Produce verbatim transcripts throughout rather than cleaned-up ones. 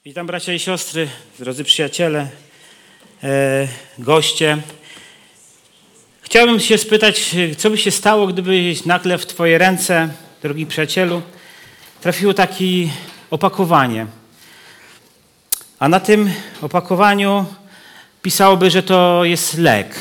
Witam bracia i siostry, drodzy przyjaciele, e, goście. Chciałbym się spytać, co by się stało, gdyby nagle w Twoje ręce, drogi przyjacielu, trafiło takie opakowanie. A na tym opakowaniu pisałoby, że to jest lek.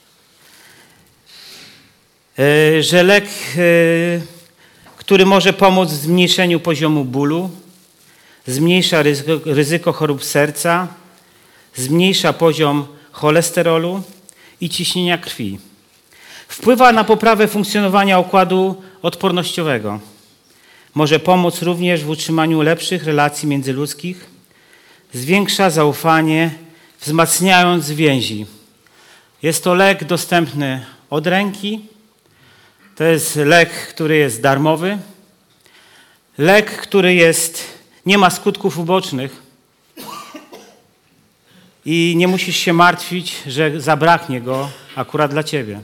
E, że lek, e, który może pomóc w zmniejszeniu poziomu bólu, zmniejsza ryzyko, ryzyko chorób serca, zmniejsza poziom cholesterolu i ciśnienia krwi. Wpływa na poprawę funkcjonowania układu odpornościowego. Może pomóc również w utrzymaniu lepszych relacji międzyludzkich, zwiększa zaufanie, wzmacniając więzi. Jest to lek dostępny od ręki. To jest lek, który jest darmowy. Lek, który jest nie ma skutków ubocznych i nie musisz się martwić, że zabraknie go akurat dla ciebie.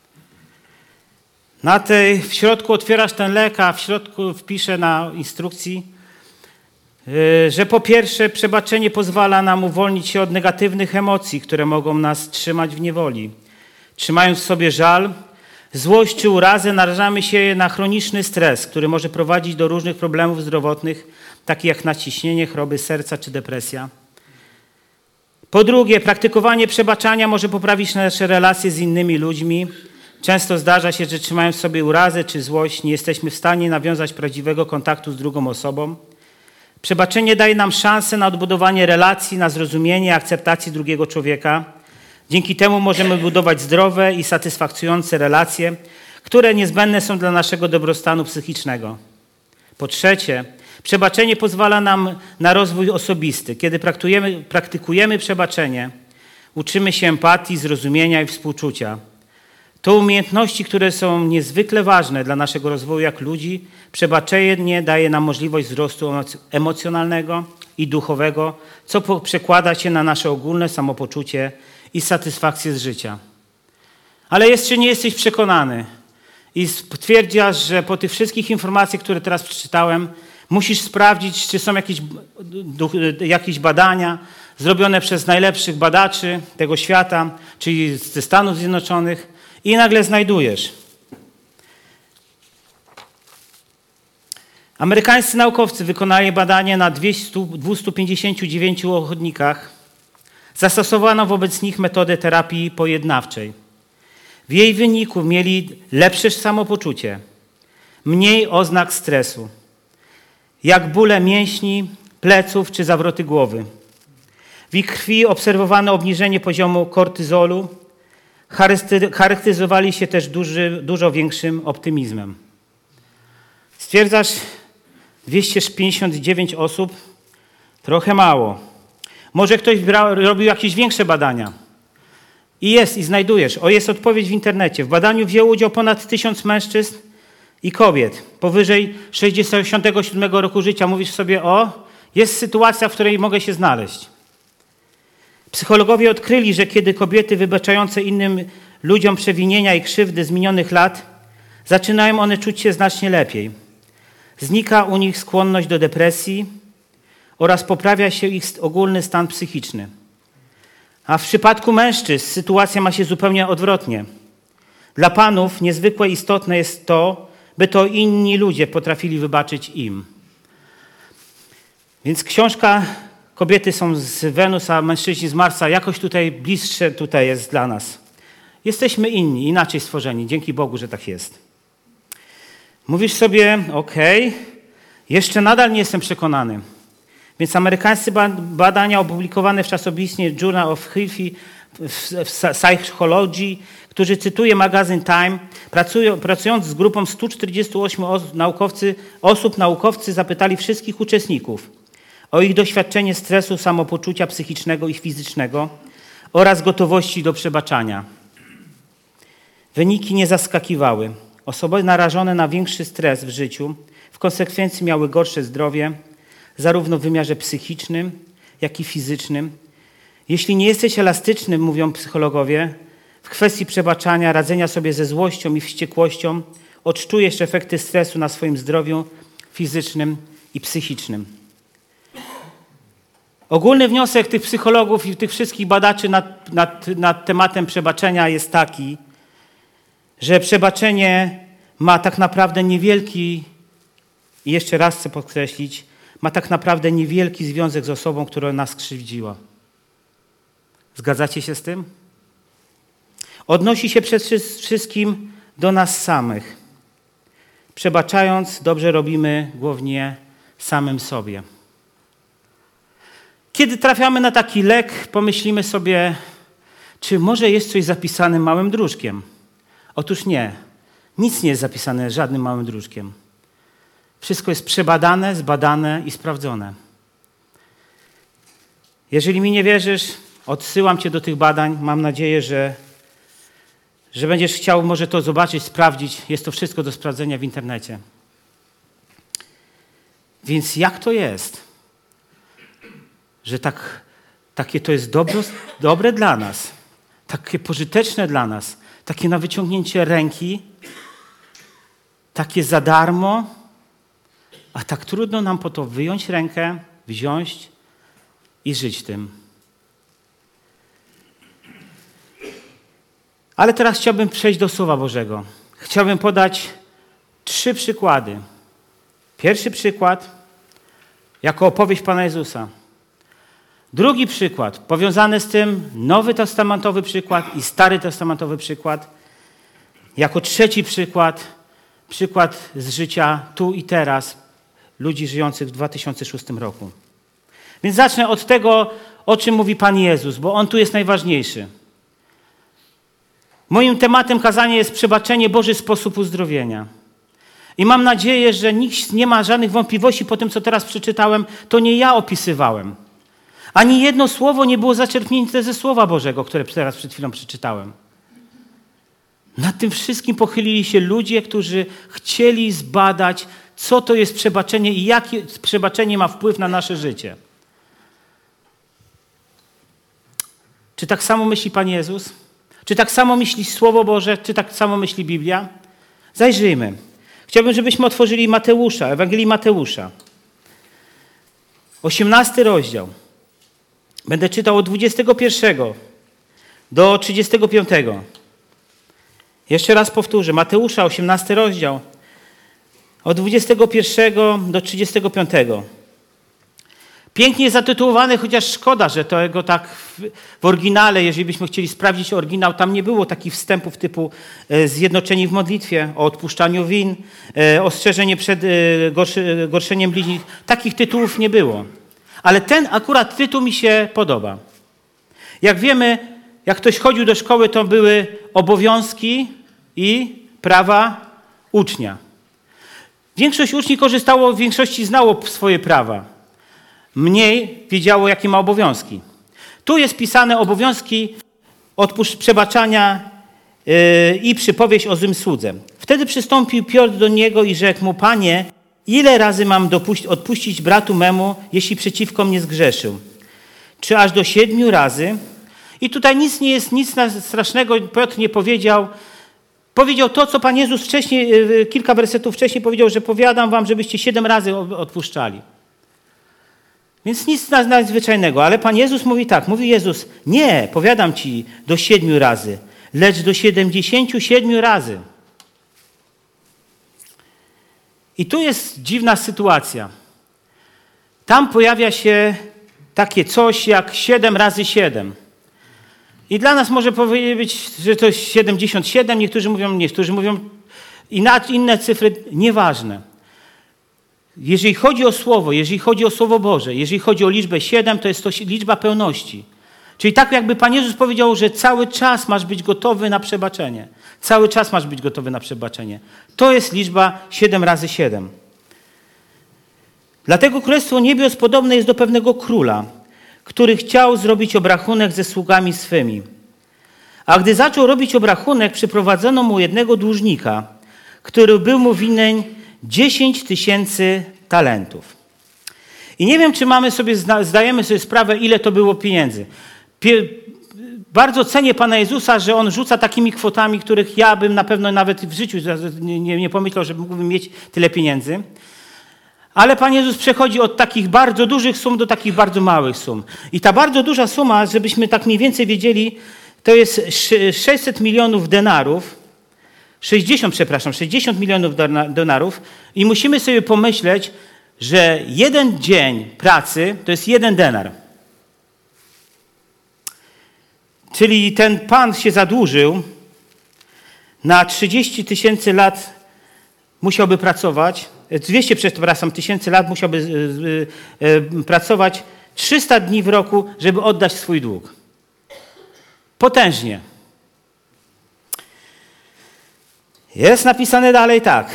Na tej, w środku otwierasz ten lek, a w środku wpiszę na instrukcji, yy, że po pierwsze przebaczenie pozwala nam uwolnić się od negatywnych emocji, które mogą nas trzymać w niewoli. Trzymając w sobie żal, złość czy urazę, narażamy się na chroniczny stres, który może prowadzić do różnych problemów zdrowotnych, takich jak nadciśnienie, choroby serca czy depresja. Po drugie, praktykowanie przebaczania może poprawić nasze relacje z innymi ludźmi. Często zdarza się, że trzymając w sobie urazę czy złość, nie jesteśmy w stanie nawiązać prawdziwego kontaktu z drugą osobą. Przebaczenie daje nam szansę na odbudowanie relacji, na zrozumienie i akceptację drugiego człowieka. Dzięki temu możemy budować zdrowe i satysfakcjonujące relacje, które niezbędne są dla naszego dobrostanu psychicznego. Po trzecie, przebaczenie pozwala nam na rozwój osobisty. Kiedy praktykujemy, praktykujemy przebaczenie, uczymy się empatii, zrozumienia i współczucia. To umiejętności, które są niezwykle ważne dla naszego rozwoju jak ludzi. Przebaczenie daje nam możliwość wzrostu emocjonalnego i duchowego, co przekłada się na nasze ogólne samopoczucie i satysfakcję z życia. Ale jeszcze nie jesteś przekonany i stwierdzasz, że po tych wszystkich informacjach, które teraz przeczytałem, musisz sprawdzić, czy są jakieś, jakieś badania zrobione przez najlepszych badaczy tego świata, czyli ze Stanów Zjednoczonych, i nagle znajdujesz. Amerykańscy naukowcy wykonali badanie na dwieście pięćdziesiąt dziewięć ochotnikach. Zastosowano wobec nich metodę terapii pojednawczej. W jej wyniku mieli lepsze samopoczucie, mniej oznak stresu, jak bóle mięśni, pleców czy zawroty głowy. W ich krwi obserwowano obniżenie poziomu kortyzolu, charakteryzowali się też duży, dużo większym optymizmem. Stwierdzasz, dwieście pięćdziesiąt dziewięć osób, trochę mało. Może ktoś brał, robił jakieś większe badania. I jest, i znajdujesz. O, jest odpowiedź w internecie. W badaniu wzięło udział ponad tysiąc mężczyzn i kobiet. Powyżej sześćdziesiątego siódmego roku życia mówisz sobie, o, jest sytuacja, w której mogę się znaleźć. Psychologowie odkryli, że kiedy kobiety wybaczające innym ludziom przewinienia i krzywdy z minionych lat, zaczynają one czuć się znacznie lepiej. Znika u nich skłonność do depresji oraz poprawia się ich ogólny stan psychiczny. A w przypadku mężczyzn sytuacja ma się zupełnie odwrotnie. Dla panów niezwykle istotne jest to, by to inni ludzie potrafili wybaczyć im. Więc książka Kobiety są z Wenus, a mężczyźni z Marsa jakoś tutaj bliższe tutaj jest dla nas. Jesteśmy inni, inaczej stworzeni. Dzięki Bogu, że tak jest. Mówisz sobie, okej, okay, jeszcze nadal nie jestem przekonany. Więc amerykańscy badania opublikowane w czasopiśmie Journal of Health Psychology, którzy cytuje magazyn Time, pracują, pracując z grupą stu czterdziestu ośmiu osób, naukowcy, osób, naukowcy zapytali wszystkich uczestników o ich doświadczenie stresu, samopoczucia psychicznego i fizycznego oraz gotowości do przebaczania. Wyniki nie zaskakiwały. Osoby narażone na większy stres w życiu w konsekwencji miały gorsze zdrowie, zarówno w wymiarze psychicznym, jak i fizycznym. Jeśli nie jesteś elastyczny, mówią psychologowie, w kwestii przebaczania, radzenia sobie ze złością i wściekłością, odczujesz efekty stresu na swoim zdrowiu fizycznym i psychicznym. Ogólny wniosek tych psychologów i tych wszystkich badaczy nad, nad, nad tematem przebaczenia jest taki, że przebaczenie ma tak naprawdę niewielki, i jeszcze raz chcę podkreślić, ma tak naprawdę niewielki związek z osobą, która nas skrzywdziła. Zgadzacie się z tym? Odnosi się przede wszystkim do nas samych. Przebaczając, dobrze robimy głównie samym sobie. Kiedy trafiamy na taki lek, pomyślimy sobie, czy może jest coś zapisane małym druczkiem? Otóż nie. Nic nie jest zapisane żadnym małym druczkiem. Wszystko jest przebadane, zbadane i sprawdzone. Jeżeli mi nie wierzysz, odsyłam cię do tych badań. Mam nadzieję, że, że będziesz chciał może to zobaczyć, sprawdzić. Jest to wszystko do sprawdzenia w internecie. Więc jak to jest, że tak, takie to jest dobro, dobre dla nas, takie pożyteczne dla nas, takie na wyciągnięcie ręki, takie za darmo, a tak trudno nam po to wyjąć rękę, wziąć i żyć tym. Ale teraz chciałbym przejść do Słowa Bożego. Chciałbym podać trzy przykłady. Pierwszy przykład jako opowieść Pana Jezusa. Drugi przykład, powiązany z tym Nowy Testamentowy przykład i Stary Testamentowy przykład. Jako trzeci przykład, przykład z życia tu i teraz ludzi żyjących w dwa tysiące szóstym roku. Więc zacznę od tego, o czym mówi Pan Jezus, bo On tu jest najważniejszy. Moim tematem kazania jest przebaczenie, Boży sposób uzdrowienia. I mam nadzieję, że nikt nie ma żadnych wątpliwości po tym, co teraz przeczytałem. To nie ja opisywałem. Ani jedno słowo nie było zaczerpnięte ze Słowa Bożego, które teraz przed chwilą przeczytałem. Nad tym wszystkim pochylili się ludzie, którzy chcieli zbadać, co to jest przebaczenie i jakie przebaczenie ma wpływ na nasze życie. Czy tak samo myśli Pan Jezus? Czy tak samo myśli Słowo Boże? Czy tak samo myśli Biblia? Zajrzyjmy. Chciałbym, żebyśmy otworzyli Mateusza, Ewangelii Mateusza. osiemnasty rozdział. Będę czytał od dwudziestego pierwszego do trzydziestego piątego. Jeszcze raz powtórzę. Mateusza, osiemnasty rozdział. Od dwudziestego pierwszego do trzydziestego piątego. Pięknie zatytułowany, chociaż szkoda, że to jego tak w, w oryginale, jeżeli byśmy chcieli sprawdzić oryginał, tam nie było takich wstępów typu e, zjednoczeni w modlitwie, o odpuszczaniu win, e, ostrzeżenie przed e, gorszy, gorszeniem bliźnich. Takich tytułów nie było. Ale ten akurat tytuł mi się podoba. Jak wiemy, jak ktoś chodził do szkoły, to były obowiązki i prawa ucznia. Większość uczniów korzystało, w większości znało swoje prawa. Mniej wiedziało, jakie ma obowiązki. Tu jest pisane obowiązki odpusz- przebaczania yy, i przypowieść o złym słudze. Wtedy przystąpił Piotr do niego i rzekł mu: Panie, ile razy mam dopuś- odpuścić bratu memu, jeśli przeciwko mnie zgrzeszył? Czy aż do siedmiu razy? I tutaj nic nie jest, nic strasznego Piotr nie powiedział. Powiedział to, co Pan Jezus wcześniej, yy, kilka wersetów wcześniej powiedział, że powiadam wam, żebyście siedem razy odpuszczali. Więc nic nadzwyczajnego, ale Pan Jezus mówi tak, mówi Jezus, nie, powiadam ci do siedmiu razy, lecz do siedemdziesięciu siedmiu razy. I tu jest dziwna sytuacja. Tam pojawia się takie coś jak siedem razy siedem. I dla nas może powiedzieć, że to jest siedemdziesiąt siedem, niektórzy mówią, niektórzy mówią inne cyfry, nieważne. Jeżeli chodzi o Słowo, jeżeli chodzi o Słowo Boże, jeżeli chodzi o liczbę siedem, to jest to liczba pełności. Czyli tak jakby Pan Jezus powiedział, że cały czas masz być gotowy na przebaczenie. Cały czas masz być gotowy na przebaczenie. To jest liczba siedem razy siedem. Dlatego Królestwo Niebios podobne jest do pewnego króla, który chciał zrobić obrachunek ze sługami swymi. A gdy zaczął robić obrachunek, przyprowadzono mu jednego dłużnika, który był mu winien dziesięć tysięcy talentów. I nie wiem, czy mamy sobie, zdajemy sobie sprawę, ile to było pieniędzy. Pie- bardzo cenię Pana Jezusa, że On rzuca takimi kwotami, których ja bym na pewno nawet w życiu nie, nie pomyślał, że mógłbym mieć tyle pieniędzy. Ale Pan Jezus przechodzi od takich bardzo dużych sum do takich bardzo małych sum. I ta bardzo duża suma, żebyśmy tak mniej więcej wiedzieli, to jest sześćset milionów denarów, sześćdziesiąt, przepraszam, sześćdziesiąt milionów denarów i musimy sobie pomyśleć, że jeden dzień pracy to jest jeden denar. Czyli ten pan się zadłużył, na trzydzieści tysięcy lat musiałby pracować, dwieście, przepraszam, tysięcy lat musiałby y, y, y, pracować, trzysta dni w roku, żeby oddać swój dług. Potężnie. Jest napisane dalej tak.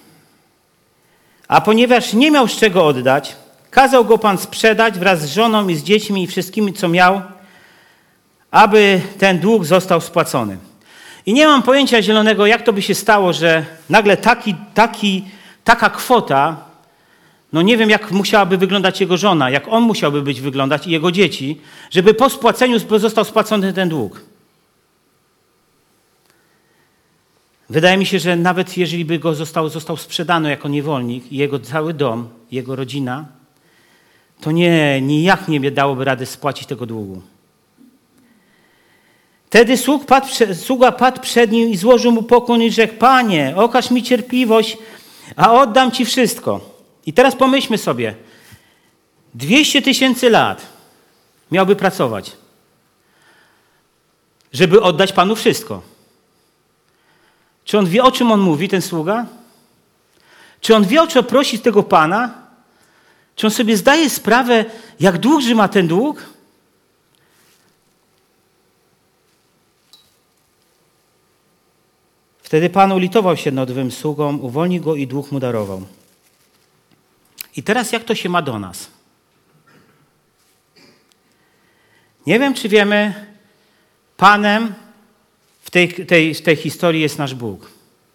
A ponieważ nie miał z czego oddać, kazał go Pan sprzedać wraz z żoną i z dziećmi i wszystkimi, co miał, aby ten dług został spłacony. I nie mam pojęcia zielonego, jak to by się stało, że nagle taki, taki, taka kwota, no nie wiem, jak musiałaby wyglądać jego żona, jak on musiałby być wyglądać i jego dzieci, żeby po spłaceniu został spłacony ten dług. Wydaje mi się, że nawet jeżeli by go został, został sprzedany jako niewolnik i jego cały dom, jego rodzina, to nie, nijak nie dałoby rady spłacić tego długu. Wtedy sług padł, sługa padł przed nim i złożył mu pokłon i rzekł: Panie, okaż mi cierpliwość, a oddam Ci wszystko. I teraz pomyślmy sobie, dwieście tysięcy lat miałby pracować, żeby oddać Panu wszystko. Czy on wie, o czym on mówi, ten sługa? Czy on wie, o co prosi tego Pana? Czy on sobie zdaje sprawę, jak duży ma ten dług? Wtedy Pan ulitował się nad owym sługą, uwolnił go i dług mu darował. I teraz jak to się ma do nas? Nie wiem, czy wiemy, Panem w tej, tej, w tej historii jest nasz Bóg.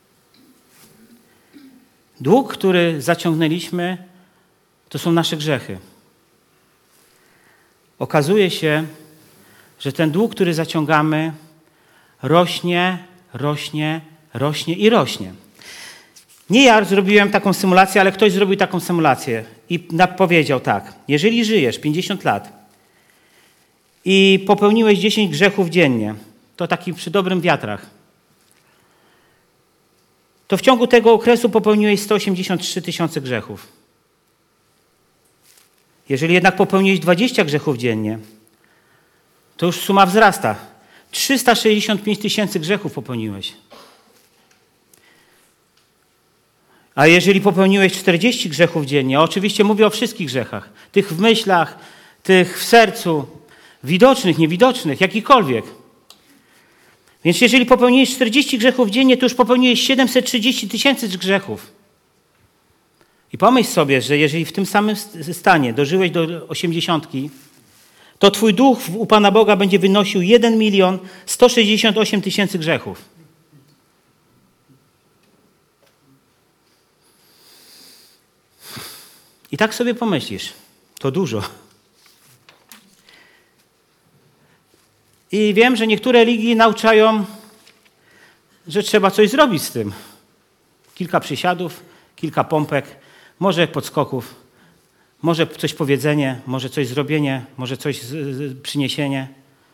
Dług, który zaciągnęliśmy, to są nasze grzechy. Okazuje się, że ten dług, który zaciągamy, rośnie, rośnie, rośnie i rośnie. Nie ja zrobiłem taką symulację, ale ktoś zrobił taką symulację i powiedział tak: jeżeli żyjesz pięćdziesiąt lat i popełniłeś dziesięć grzechów dziennie, to taki przy dobrym wiatrach, to w ciągu tego okresu popełniłeś sto osiemdziesiąt trzy tysiące grzechów. Jeżeli jednak popełniłeś dwadzieścia grzechów dziennie, to już suma wzrasta. trzysta sześćdziesiąt pięć tysięcy grzechów popełniłeś. A jeżeli popełniłeś czterdzieści grzechów dziennie, oczywiście mówię o wszystkich grzechach, tych w myślach, tych w sercu, widocznych, niewidocznych, jakikolwiek. Więc jeżeli popełniłeś czterdzieści grzechów dziennie, to już popełniłeś siedemset trzydzieści tysięcy grzechów. I pomyśl sobie, że jeżeli w tym samym stanie dożyłeś do osiemdziesiątki, to twój dług u Pana Boga będzie wynosił jeden milion sto sześćdziesiąt osiem tysięcy grzechów. I tak sobie pomyślisz, to dużo. I wiem, że niektóre religie nauczają, że trzeba coś zrobić z tym. Kilka przysiadów, kilka pompek, może podskoków, może coś powiedzenie, może coś zrobienie, może coś z, z, przyniesienie.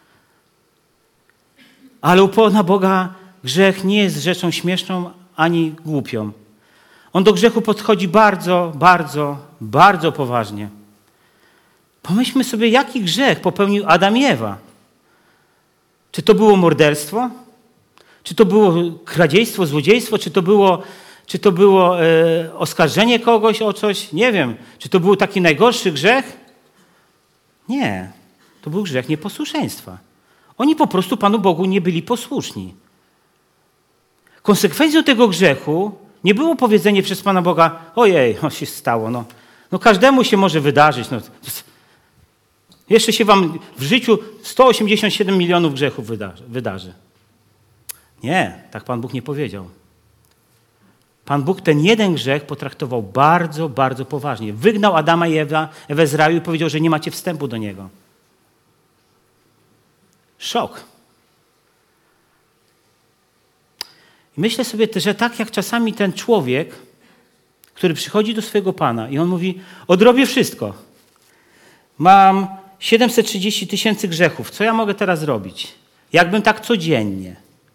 Ale u Pana Boga grzech nie jest rzeczą śmieszną ani głupią. On do grzechu podchodzi bardzo, bardzo, bardzo poważnie. Pomyślmy sobie, jaki grzech popełnił Adam i Ewa. Czy to było morderstwo? Czy to było kradzieństwo, złodziejstwo? Czy to było, czy to było e, oskarżenie kogoś o coś? Nie wiem. Czy to był taki najgorszy grzech? Nie. To był grzech nieposłuszeństwa. Oni po prostu Panu Bogu nie byli posłuszni. Konsekwencją tego grzechu nie było powiedzenie przez Pana Boga: ojej, o się stało, no, no każdemu się może wydarzyć. No. Jeszcze się wam w życiu sto osiemdziesiąt siedem milionów grzechów wydarzy, wydarzy. Nie, tak Pan Bóg nie powiedział. Pan Bóg ten jeden grzech potraktował bardzo, bardzo poważnie. Wygnał Adama i Ewę, Ewę z raju i powiedział, że nie macie wstępu do niego. Szok. I myślę sobie, że tak jak czasami ten człowiek, który przychodzi do swojego Pana i on mówi, odrobię wszystko. Mam siedemset trzydzieści tysięcy grzechów. Co ja mogę teraz zrobić? Jakbym tak codziennie.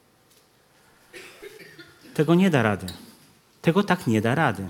Tego nie da rady. Tego tak nie da rady.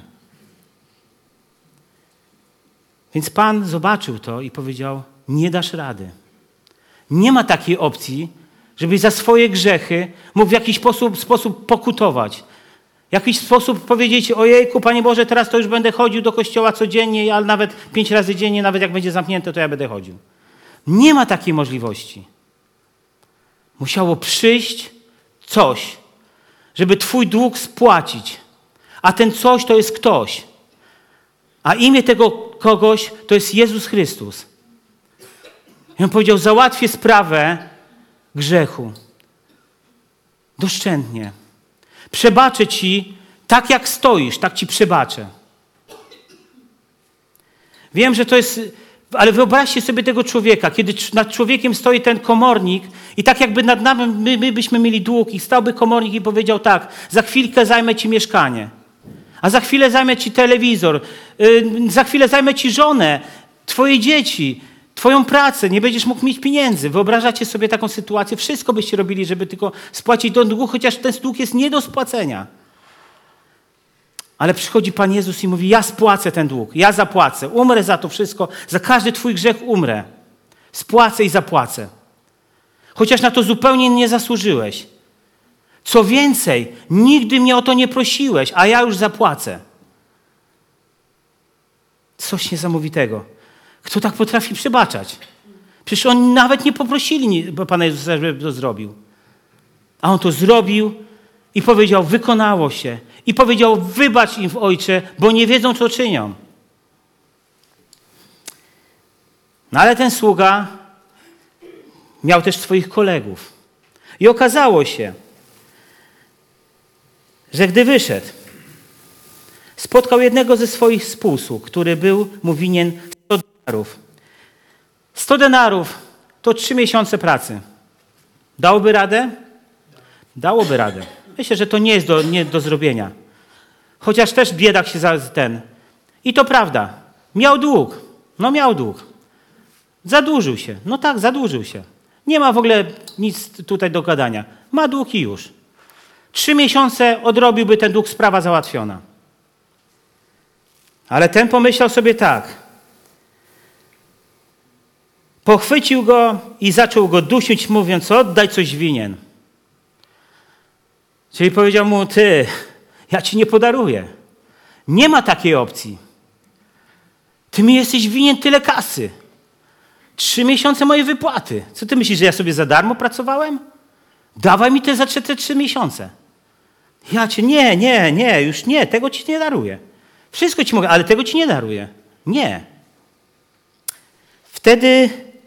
Więc Pan zobaczył to i powiedział, nie dasz rady. Nie ma takiej opcji, żebyś za swoje grzechy mógł w jakiś sposób, sposób pokutować. W jakiś sposób powiedzieć, ojejku, Panie Boże, teraz to już będę chodził do kościoła codziennie, ale nawet pięć razy dziennie, nawet jak będzie zamknięte, to ja będę chodził. Nie ma takiej możliwości. Musiało przyjść coś, żeby twój dług spłacić. A ten coś to jest ktoś. A imię tego kogoś to jest Jezus Chrystus. I on powiedział, załatwię sprawę grzechu. Doszczętnie. Przebaczę ci tak, jak stoisz, tak ci przebaczę. Wiem, że to jest... Ale wyobraźcie sobie tego człowieka, kiedy nad człowiekiem stoi ten komornik i tak jakby nad nami my, my byśmy mieli dług i stałby komornik i powiedział tak, za chwilkę zajmę ci mieszkanie, a za chwilę zajmę ci telewizor, yy, za chwilę zajmę ci żonę, twoje dzieci, twoją pracę, nie będziesz mógł mieć pieniędzy. Wyobrażacie sobie taką sytuację? Wszystko byście robili, żeby tylko spłacić ten dług, chociaż ten dług jest nie do spłacenia. Ale przychodzi Pan Jezus i mówi, ja spłacę ten dług, ja zapłacę, umrę za to wszystko, za każdy twój grzech umrę. Spłacę i zapłacę. Chociaż na to zupełnie nie zasłużyłeś. Co więcej, nigdy mnie o to nie prosiłeś, a ja już zapłacę. Coś niesamowitego. Kto tak potrafi przebaczać? Przecież oni nawet nie poprosili Pana Jezusa, żeby to zrobił. A On to zrobił i powiedział, wykonało się. I powiedział, wybacz im, Ojcze, bo nie wiedzą, co czynią. No ale ten sługa miał też swoich kolegów. I okazało się, że gdy wyszedł, spotkał jednego ze swoich współsług, który był mu winien sto denarów. sto denarów to trzy miesiące pracy. Dałoby radę? Dałoby radę. Myślę, że to nie jest do, nie do zrobienia. Chociaż też biedak się za ten. I to prawda. Miał dług. No miał dług. Zadłużył się. No tak, zadłużył się. Nie ma w ogóle nic tutaj do gadania. Ma dług i już. Trzy miesiące odrobiłby ten dług, sprawa załatwiona. Ale ten pomyślał sobie tak. Pochwycił go i zaczął go dusić, mówiąc, oddaj coś winien. Czyli powiedział mu, ty, ja ci nie podaruję. Nie ma takiej opcji. Ty mi jesteś winien tyle kasy. Trzy miesiące mojej wypłaty. Co ty myślisz, że ja sobie za darmo pracowałem? Dawaj mi te za te trzy miesiące. Ja cię, nie, nie, nie, już nie, tego ci nie daruję. Wszystko ci mogę, ale tego ci nie daruję. Nie. Wtedy,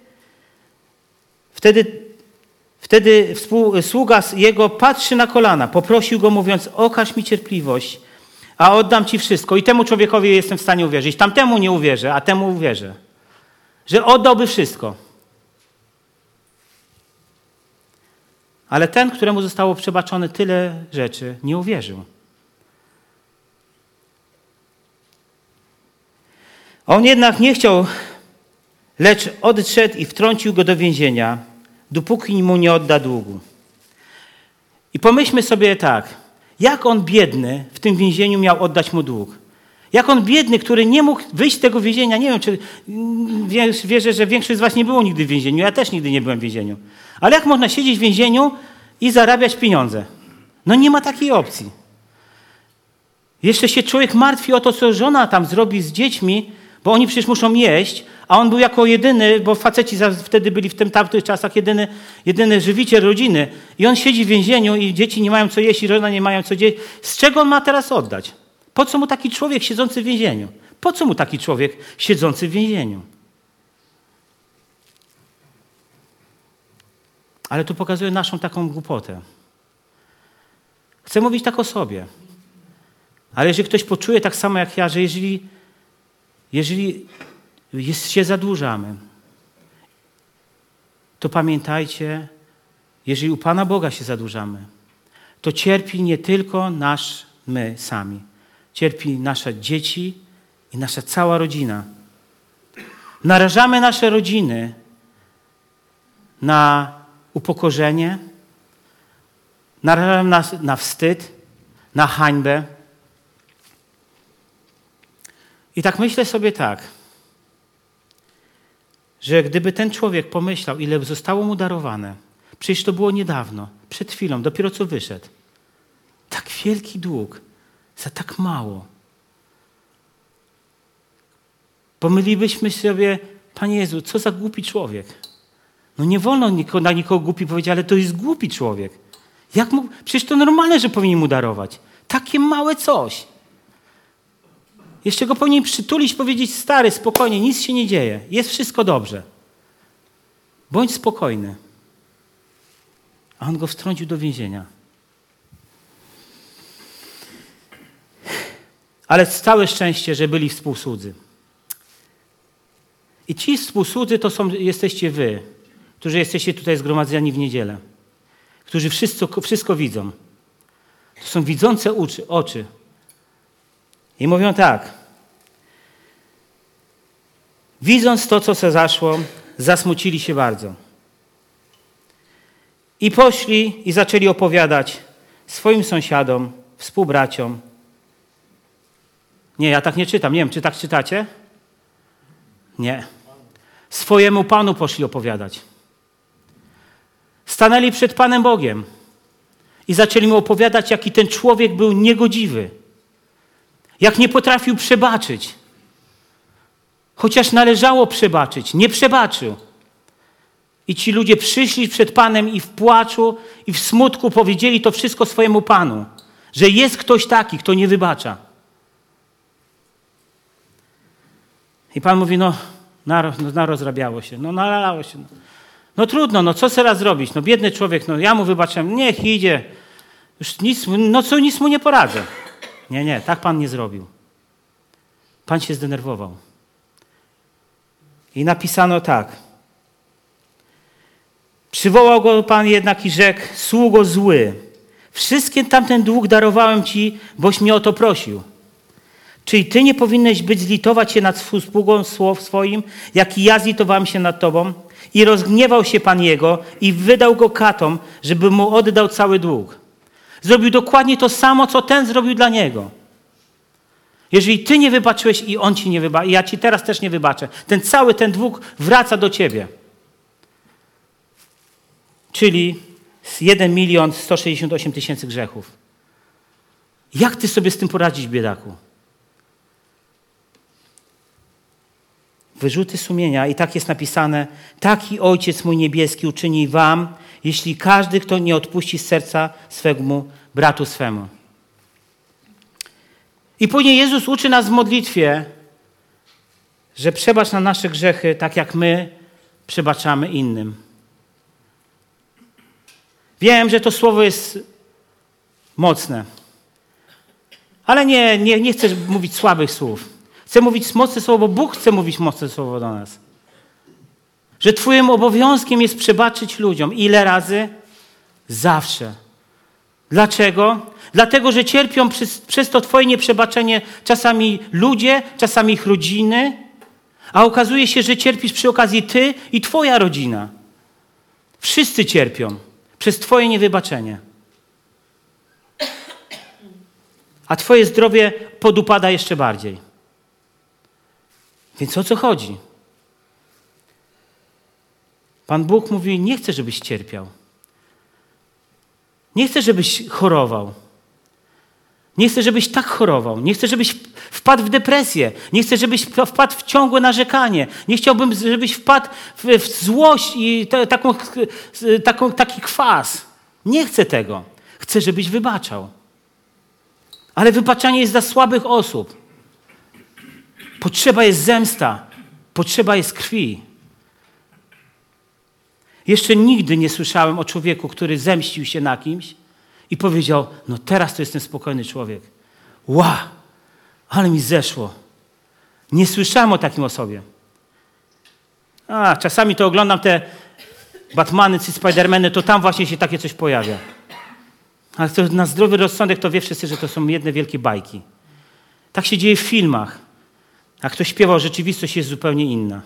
wtedy, wtedy sługa jego patrzy na kolana, poprosił go mówiąc, okaż mi cierpliwość, a oddam ci wszystko. I temu człowiekowi jestem w stanie uwierzyć. Tamtemu nie uwierzę, a temu uwierzę. Że oddałby wszystko. Ale ten, któremu zostało przebaczone tyle rzeczy, nie uwierzył. On jednak nie chciał, lecz odszedł i wtrącił go do więzienia, dopóki mu nie odda długu. I pomyślmy sobie tak, jak on biedny w tym więzieniu miał oddać mu dług? Jak on biedny, który nie mógł wyjść z tego więzienia, nie wiem, czy wierzę, że większość z was nie było nigdy w więzieniu, ja też nigdy nie byłem w więzieniu. Ale jak można siedzieć w więzieniu i zarabiać pieniądze? No nie ma takiej opcji. Jeszcze się człowiek martwi o to, co żona tam zrobi z dziećmi, bo oni przecież muszą jeść, a on był jako jedyny, bo faceci wtedy byli w tym tamtych czasach jedyny, jedyny żywiciel rodziny. I on siedzi w więzieniu i dzieci nie mają co jeść i żona nie mają co jeść. Z czego on ma teraz oddać? Po co mu taki człowiek siedzący w więzieniu? Po co mu taki człowiek siedzący w więzieniu? Ale tu pokazuje naszą taką głupotę. Chcę mówić tak o sobie. Ale jeżeli ktoś poczuje tak samo jak ja, że jeżeli, jeżeli jest, się zadłużamy, to pamiętajcie, jeżeli u Pana Boga się zadłużamy, to cierpi nie tylko nasz my sami. Cierpi nasze dzieci i nasza cała rodzina. Narażamy nasze rodziny na upokorzenie, narażamy nas na wstyd, na hańbę. I tak myślę sobie tak, że gdyby ten człowiek pomyślał, ile zostało mu darowane, przecież to było niedawno, przed chwilą, dopiero co wyszedł. Tak wielki dług za tak mało. Pomylibyśmy sobie, Panie Jezu, co za głupi człowiek. No nie wolno nikogo, na nikogo głupi powiedzieć, ale to jest głupi człowiek. Jak mógł? Przecież to normalne, że powinien mu darować. Takie małe coś. Jeszcze go powinien przytulić, powiedzieć, stary, spokojnie, nic się nie dzieje. Jest wszystko dobrze. Bądź spokojny. A on go wtrącił do więzienia. Ale całe szczęście, że byli współsłudzy. I ci współsłudzy to są, jesteście wy, którzy jesteście tutaj zgromadzeni w niedzielę. Którzy wszystko, wszystko widzą. To są widzące oczy, oczy. I mówią tak. Widząc to, co się zaszło, zasmucili się bardzo. I poszli i zaczęli opowiadać swoim sąsiadom, współbraciom. Nie, ja tak nie czytam. Nie wiem, czy tak czytacie? Nie. Swojemu Panu poszli opowiadać. Stanęli przed Panem Bogiem i zaczęli mu opowiadać, jaki ten człowiek był niegodziwy. Jak nie potrafił przebaczyć. Chociaż należało przebaczyć, nie przebaczył. I ci ludzie przyszli przed Panem i w płaczu i w smutku powiedzieli to wszystko swojemu Panu, że jest ktoś taki, kto nie wybacza. I Pan mówi, no, narozrabiało się, no nalało się. No, no trudno, no co teraz zrobić? No biedny człowiek, no ja mu wybaczyłem, niech idzie. Już nic, no co, nic mu nie poradzę. Nie, nie, tak Pan nie zrobił. Pan się zdenerwował. I napisano tak. Przywołał go Pan jednak i rzekł, sługo zły, wszystkie tamten dług darowałem Ci, boś mnie o to prosił. Czy i Ty nie powinieneś być zlitować się nad współsługą swoim, jak i ja zlitowałem się nad Tobą? I rozgniewał się Pan jego i wydał go katom, żeby mu oddał cały dług. Zrobił dokładnie to samo, co ten zrobił dla niego. Jeżeli Ty nie wybaczyłeś i on Ci nie wybaczy, i ja Ci teraz też nie wybaczę, ten cały ten dług wraca do Ciebie. Czyli jeden milion sto sześćdziesiąt osiem tysięcy grzechów. Jak Ty sobie z tym poradzić, biedaku? Wyrzuty sumienia i tak jest napisane, taki Ojciec mój niebieski uczyni wam, jeśli każdy, kto nie odpuści z serca swemu bratu swemu. I później Jezus uczy nas w modlitwie, że przebacz na nasze grzechy, tak jak my przebaczamy innym. Wiem, że to słowo jest mocne, ale nie, nie, nie chcę mówić słabych słów. Chcę mówić mocne słowo, bo Bóg chce mówić mocne słowo do nas. Że Twoim obowiązkiem jest przebaczyć ludziom. Ile razy? Zawsze. Dlaczego? Dlatego, że cierpią przez, przez to Twoje nieprzebaczenie czasami ludzie, czasami ich rodziny, a okazuje się, że cierpisz przy okazji Ty i Twoja rodzina. Wszyscy cierpią przez Twoje niewybaczenie. A Twoje zdrowie podupada jeszcze bardziej. Więc o co chodzi? Pan Bóg mówi, nie chcę, żebyś cierpiał. Nie chcę, żebyś chorował. Nie chcę, żebyś tak chorował. Nie chcę, żebyś wpadł w depresję. Nie chcę, żebyś wpadł w ciągłe narzekanie. Nie chciałbym, żebyś wpadł w, w złość i te, taką, taką, taki kwas. Nie chcę tego. Chcę, żebyś wybaczał. Ale wybaczanie jest dla słabych osób. Potrzeba jest zemsta. Potrzeba jest krwi. Jeszcze nigdy nie słyszałem o człowieku, który zemścił się na kimś i powiedział, no teraz to jestem spokojny człowiek. Ła, ale mi zeszło. Nie słyszałem o takim osobie. A, czasami to oglądam te Batmany czy Spidermany, to tam właśnie się takie coś pojawia. Ale to na zdrowy rozsądek to wie wszyscy, że to są jedne wielkie bajki. Tak się dzieje w filmach. A ktoś śpiewał, rzeczywistość jest zupełnie inna.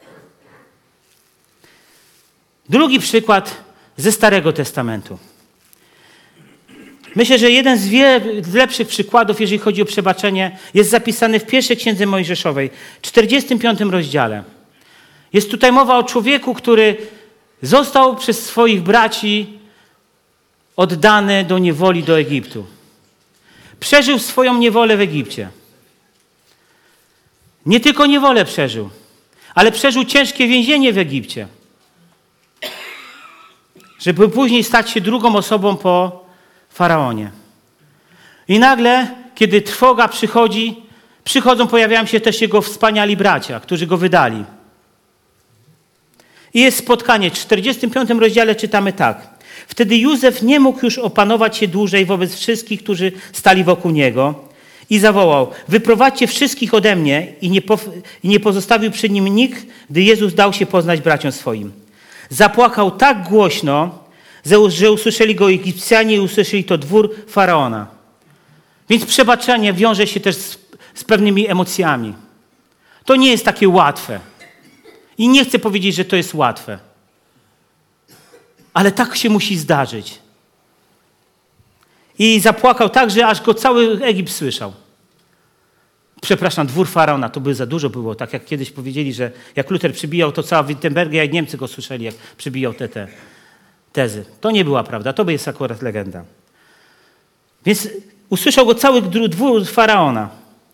Drugi przykład ze Starego Testamentu. Myślę, że jeden z wielu lepszych przykładów, jeżeli chodzi o przebaczenie, jest zapisany w pierwszej Księdze Mojżeszowej, czterdziestym piątym rozdziale. Jest tutaj mowa o człowieku, który został przez swoich braci oddany do niewoli do Egiptu. Przeżył swoją niewolę w Egipcie. Nie tylko niewolę przeżył, ale przeżył ciężkie więzienie w Egipcie. Żeby później stać się drugą osobą po Faraonie. I nagle, kiedy trwoga przychodzi, przychodzą, pojawiają się też jego wspaniali bracia, którzy go wydali. I jest spotkanie. W czterdziestym piątym rozdziale czytamy tak. Wtedy Józef nie mógł już opanować się dłużej wobec wszystkich, którzy stali wokół niego i zawołał: wyprowadźcie wszystkich ode mnie, i nie, po, i nie pozostawił przy nim nikt, gdy Jezus dał się poznać braciom swoim. Zapłakał tak głośno, że usłyszeli go Egipcjanie i usłyszeli to dwór Faraona. Więc przebaczenie wiąże się też z, z pewnymi emocjami. To nie jest takie łatwe. I nie chcę powiedzieć, że to jest łatwe. Ale tak się musi zdarzyć. I zapłakał tak, że aż go cały Egipt słyszał. Przepraszam, dwór Faraona, to by za dużo było. Tak jak kiedyś powiedzieli, że jak Luther przybijał, to cała Wittenbergia i Niemcy go słyszeli, jak przybijał te, te tezy. To nie była prawda, to jest akurat legenda. Więc usłyszał go cały dwór Faraona.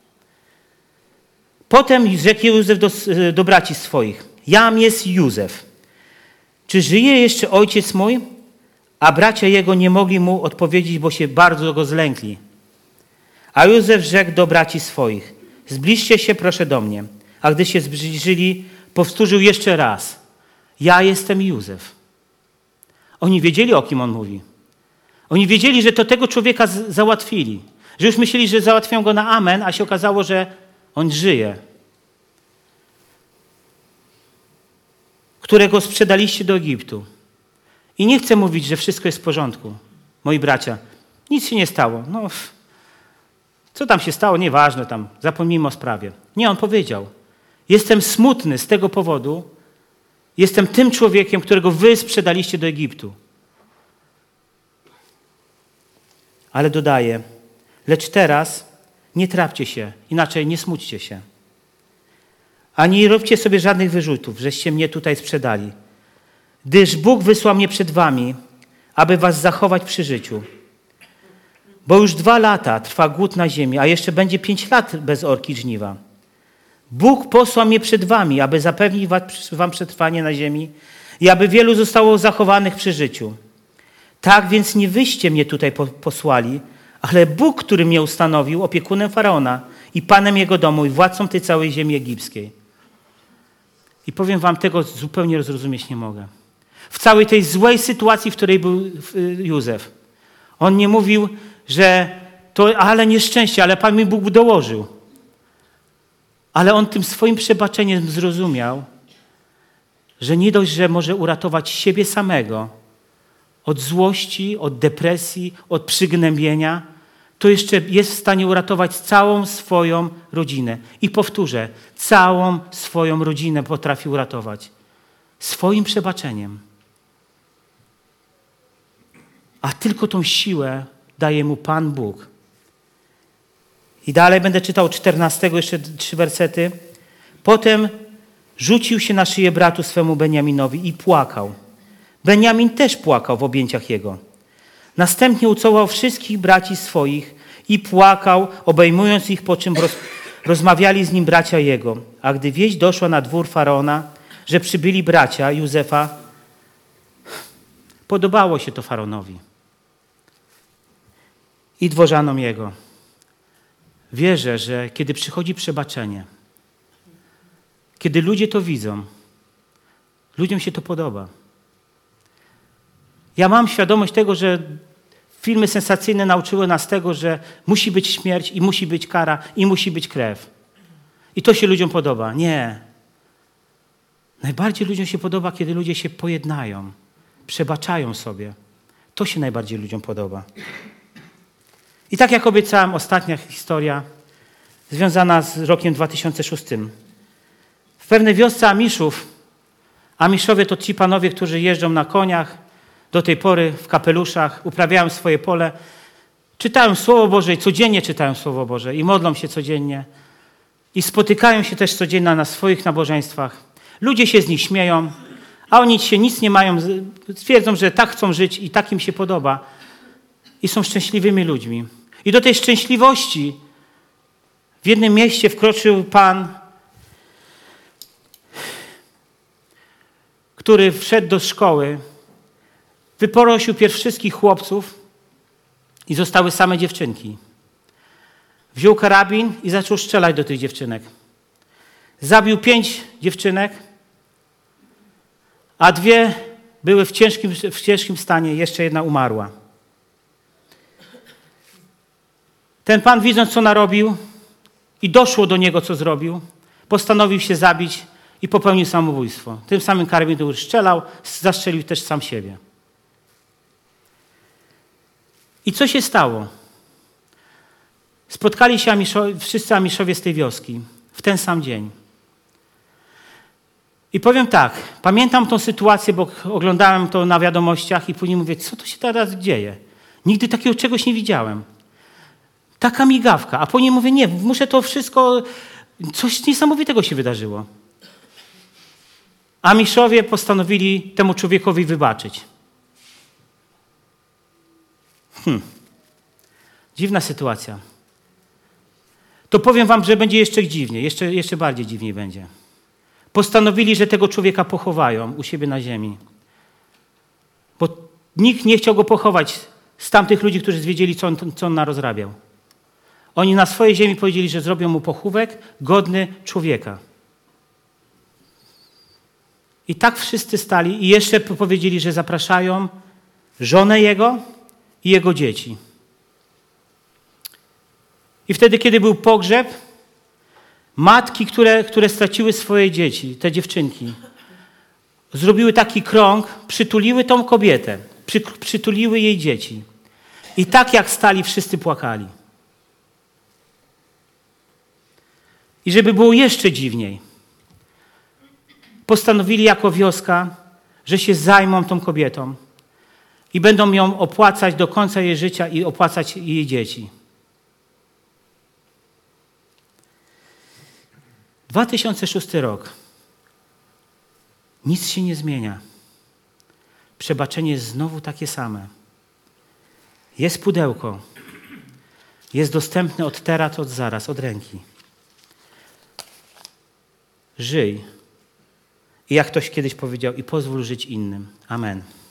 Potem rzekł Józef do, do braci swoich: jam jest Józef. Czy żyje jeszcze ojciec mój? A bracia jego nie mogli mu odpowiedzieć, bo się bardzo go zlękli. A Józef rzekł do braci swoich: zbliżcie się proszę do mnie. A gdy się zbliżyli, powtórzył jeszcze raz: ja jestem Józef. Oni wiedzieli, o kim on mówi. Oni wiedzieli, że to tego człowieka z- załatwili. Że już myśleli, że załatwią go na amen, a się okazało, że on żyje. Którego sprzedaliście do Egiptu. I nie chcę mówić, że wszystko jest w porządku. Moi bracia, nic się nie stało. No, co tam się stało? Nieważne tam. Zapomnijmy o sprawie. Nie, on powiedział: jestem smutny z tego powodu. Jestem tym człowiekiem, którego wy sprzedaliście do Egiptu. Ale dodaje: lecz teraz nie trapcie się, inaczej nie smućcie się. Ani nie róbcie sobie żadnych wyrzutów, żeście mnie tutaj sprzedali. Gdyż Bóg wysłał mnie przed wami, aby was zachować przy życiu. Bo już dwa lata trwa głód na ziemi, a jeszcze będzie pięć lat bez orki żniwa. Bóg posłał mnie przed wami, aby zapewnić wam przetrwanie na ziemi i aby wielu zostało zachowanych przy życiu. Tak więc nie wyście mnie tutaj posłali, ale Bóg, który mnie ustanowił opiekunem Faraona i panem jego domu i władcą tej całej ziemi egipskiej. I powiem wam, tego zupełnie zrozumieć nie mogę. W całej tej złej sytuacji, w której był Józef, on nie mówił, że to ale nieszczęście, ale Pan mi Bóg dołożył. Ale on tym swoim przebaczeniem zrozumiał, że nie dość, że może uratować siebie samego od złości, od depresji, od przygnębienia, to jeszcze jest w stanie uratować całą swoją rodzinę. I powtórzę, całą swoją rodzinę potrafi uratować. Swoim przebaczeniem. A tylko tą siłę daje mu Pan Bóg. I dalej będę czytał czternastego, jeszcze trzy wersety. Potem rzucił się na szyję bratu swemu Beniaminowi i płakał. Beniamin też płakał w objęciach jego. Następnie ucałował wszystkich braci swoich i płakał, obejmując ich, po czym roz, rozmawiali z nim bracia jego. A gdy wieść doszła na dwór Faraona, że przybyli bracia Józefa, podobało się to Faraonowi i dworzanom jego. Wierzę, że kiedy przychodzi przebaczenie, kiedy ludzie to widzą, ludziom się to podoba. Ja mam świadomość tego, że filmy sensacyjne nauczyły nas tego, że musi być śmierć i musi być kara i musi być krew. I to się ludziom podoba. Nie. Najbardziej ludziom się podoba, kiedy ludzie się pojednają, przebaczają sobie. To się najbardziej ludziom podoba. I tak jak obiecałem, ostatnia historia związana z rokiem dwa tysiące szóstym. W pewnej wiosce Amiszów, Amiszowie to ci panowie, którzy jeżdżą na koniach, do tej pory w kapeluszach, uprawiają swoje pole, czytają Słowo Boże i codziennie czytają Słowo Boże i modlą się codziennie i spotykają się też codziennie na swoich nabożeństwach. Ludzie się z nich śmieją, a oni się nic nie mają, twierdzą, że tak chcą żyć i tak im się podoba i są szczęśliwymi ludźmi. I do tej szczęśliwości w jednym mieście wkroczył Pan, który wszedł do szkoły, wyprosił pierw wszystkich chłopców i zostały same dziewczynki. Wziął karabin i zaczął strzelać do tych dziewczynek. Zabił pięć dziewczynek, a dwie były w ciężkim, w ciężkim stanie, jeszcze jedna umarła. Ten Pan, widząc, co narobił i doszło do niego, co zrobił, postanowił się zabić i popełnił samobójstwo. Tym samym karabinem strzelał, zastrzelił też sam siebie. I co się stało? Spotkali się Amiszowie, wszyscy Amiszowie z tej wioski w ten sam dzień. I powiem tak, pamiętam tą sytuację, bo oglądałem to na wiadomościach i później mówię, co to się teraz dzieje? Nigdy takiego czegoś nie widziałem. Taka migawka. A później mówię, nie, muszę to wszystko, coś niesamowitego się wydarzyło. Amiszowie postanowili temu człowiekowi wybaczyć. Hmm. Dziwna sytuacja. To powiem wam, że będzie jeszcze dziwniej, jeszcze, jeszcze bardziej dziwniej będzie. Postanowili, że tego człowieka pochowają u siebie na ziemi. Bo nikt nie chciał go pochować z tamtych ludzi, którzy wiedzieli, co on, co on narozrabiał. Oni na swojej ziemi powiedzieli, że zrobią mu pochówek godny człowieka. I tak wszyscy stali i jeszcze powiedzieli, że zapraszają żonę jego i jego dzieci. I wtedy, kiedy był pogrzeb, matki, które, które straciły swoje dzieci, te dziewczynki, zrobiły taki krąg, przytuliły tą kobietę, przy, przytuliły jej dzieci. I tak jak stali, wszyscy płakali. I żeby było jeszcze dziwniej, postanowili jako wioska, że się zajmą tą kobietą i będą ją opłacać do końca jej życia i opłacać jej dzieci. dwa tysiące szósty rok. Nic się nie zmienia. Przebaczenie jest znowu takie same. Jest pudełko. Jest dostępne od teraz, od zaraz, od ręki. Żyj. I jak ktoś kiedyś powiedział, i pozwól żyć innym. Amen.